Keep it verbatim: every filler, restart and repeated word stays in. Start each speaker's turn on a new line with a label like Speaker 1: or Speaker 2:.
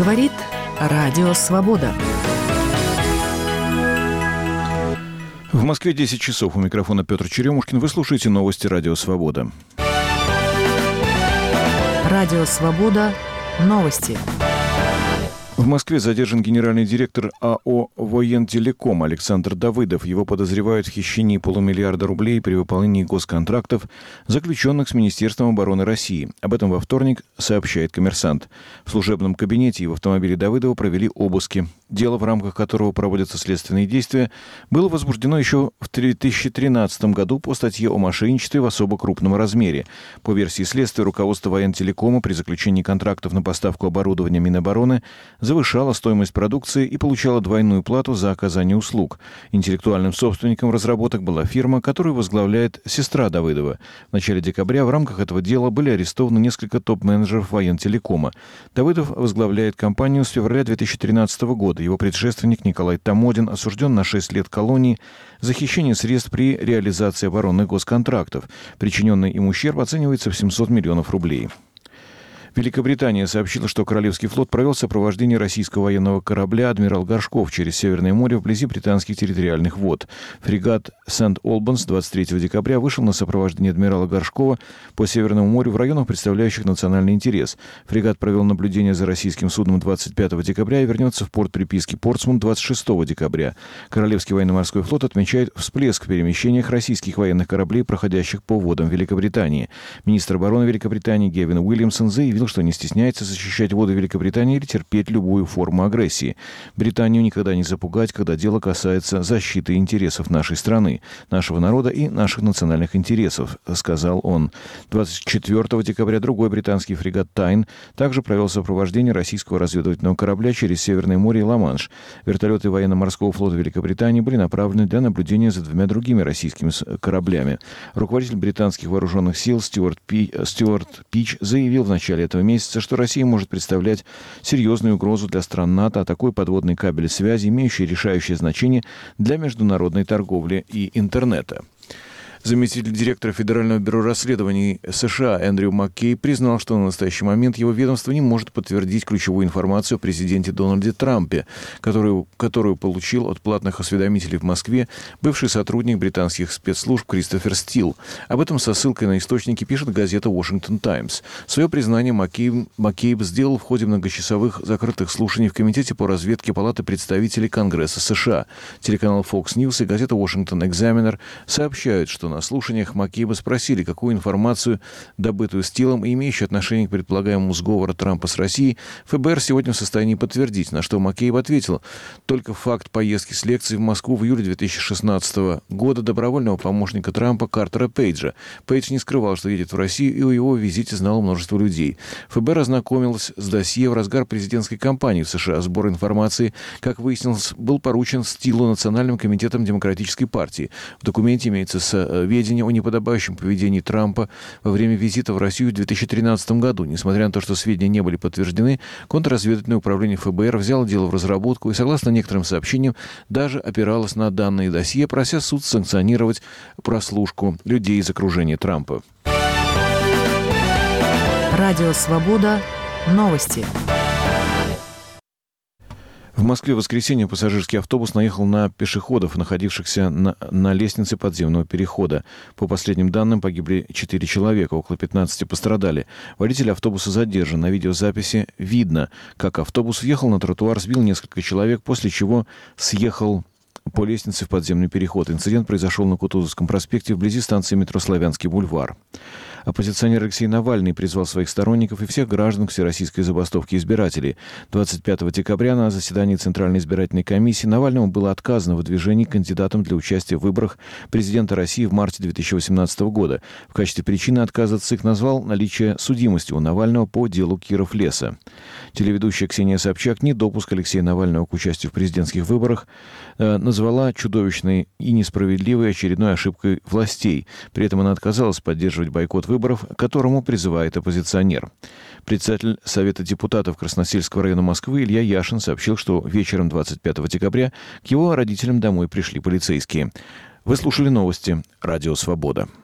Speaker 1: Говорит Радио Свобода.
Speaker 2: В Москве десять часов. У микрофона Петр Черемушкин. Вы слушаете новости Радио Свобода.
Speaker 1: Радио Свобода. Новости.
Speaker 2: В Москве задержан генеральный директор АО «Воентелеком» Александр Давыдов. Его подозревают в хищении полумиллиарда рублей при выполнении госконтрактов, заключенных с Министерством обороны России. Об этом во вторник сообщает «Коммерсант». В служебном кабинете и в автомобиле Давыдова провели обыски. Дело, в рамках которого проводятся следственные действия, было возбуждено еще в две тысячи тринадцатом году по статье о мошенничестве в особо крупном размере. По версии следствия, руководство Воентелекома при заключении контрактов на поставку оборудования Минобороны завышала стоимость продукции и получала двойную плату за оказание услуг. Интеллектуальным собственником разработок была фирма, которую возглавляет сестра Давыдова. В начале декабря в рамках этого дела были арестованы несколько топ-менеджеров Воентелекома. Давыдов возглавляет компанию с февраля две тысячи тринадцатого года. Его предшественник Николай Тамодин осужден на шесть лет колонии за хищение средств при реализации оборонных госконтрактов. Причиненный им ущерб оценивается в семьсот миллионов рублей. Великобритания сообщила, что Королевский флот провел сопровождение российского военного корабля «Адмирал Горшков» через Северное море вблизи британских территориальных вод. Фрегат «Сент-Олбанс» двадцать третьего декабря вышел на сопровождение «Адмирала Горшкова» по Северному морю в районах, представляющих национальный интерес. Фрегат провел наблюдение за российским судном двадцать пятого декабря и вернется в порт приписки Портсмут двадцать шестого декабря. Королевский военно-морской флот отмечает всплеск в перемещениях российских военных кораблей, проходящих по водам Великобритании. Министр обороны Великобритании Гевин Уильямсон заявил, что не стесняется защищать воды Великобритании или терпеть любую форму агрессии. Британию никогда не запугать, когда дело касается защиты интересов нашей страны, нашего народа и наших национальных интересов, сказал он. двадцать четвертого декабря другой британский фрегат «Тайн» также провел сопровождение российского разведывательного корабля через Северное море и Ла-Манш. Вертолеты военно-морского флота Великобритании были направлены для наблюдения за двумя другими российскими кораблями. Руководитель британских вооруженных сил Стюарт, Пи... Стюарт Пич заявил в начале этого месяца, что Россия может представлять серьезную угрозу для стран НАТО, а такой подводный кабель связи, имеющий решающее значение для международной торговли и интернета. Заместитель директора Федерального бюро расследований США Эндрю Маккей признал, что на настоящий момент его ведомство не может подтвердить ключевую информацию о президенте Дональде Трампе, которую, которую получил от платных осведомителей в Москве бывший сотрудник британских спецслужб Кристофер Стил. Об этом со ссылкой на источники пишет газета «Washington Times». Свое признание Маккей, Маккей сделал в ходе многочасовых закрытых слушаний в Комитете по разведке Палаты представителей Конгресса США. Телеканал Fox News и газета Washington Examiner сообщают, что на слушаниях Маккейба спросили, какую информацию, добытую Стилом и имеющую отношение к предполагаемому сговору Трампа с Россией, ФБР сегодня в состоянии подтвердить, на что Маккейб ответил: только факт поездки с лекцией в Москву в июле две тысячи шестнадцатого года добровольного помощника Трампа Картера Пейджа. Пейдж не скрывал, что едет в Россию, и о его визите знало множество людей. ФБР ознакомилось с досье в разгар президентской кампании в США. Сбор информации, как выяснилось, был поручен Стилу Национальным комитетом Демократической партии. В документе имеется с сведения о неподобающем поведении Трампа во время визита в Россию в две тысячи тринадцатом году. Несмотря на то, что сведения не были подтверждены, контрразведывательное управление ФБР взяло дело в разработку и, согласно некоторым сообщениям, даже опиралось на данные досье, прося суд санкционировать прослушку людей из окружения Трампа.
Speaker 1: Радио Свобода. Новости.
Speaker 2: В Москве в воскресенье пассажирский автобус наехал на пешеходов, находившихся на, на лестнице подземного перехода. По последним данным, погибли четыре человека, около пятнадцати пострадали. Водитель автобуса задержан. На видеозаписи видно, как автобус въехал на тротуар, сбил несколько человек, после чего съехал по лестнице в подземный переход. Инцидент произошел на Кутузовском проспекте вблизи станции метро «Славянский бульвар». Оппозиционер Алексей Навальный призвал своих сторонников и всех граждан к всероссийской забастовке избирателей. двадцать пятого декабря на заседании Центральной избирательной комиссии Навальному было отказано в выдвижении кандидатом для участия в выборах президента России в марте две тысячи восемнадцатого года. В качестве причины отказа ЦИК назвал наличие судимости у Навального по делу Киров-Леса. Телеведущая Ксения Собчак недопуск Алексея Навального к участию в президентских выборах э, назвала чудовищной и несправедливой очередной ошибкой властей. При этом она отказалась поддерживать бойкот выборов, к которому призывает оппозиционер. Председатель Совета депутатов Красносельского района Москвы Илья Яшин сообщил, что вечером двадцать пятого декабря к его родителям домой пришли полицейские. Вы слушали новости «Радио Свобода».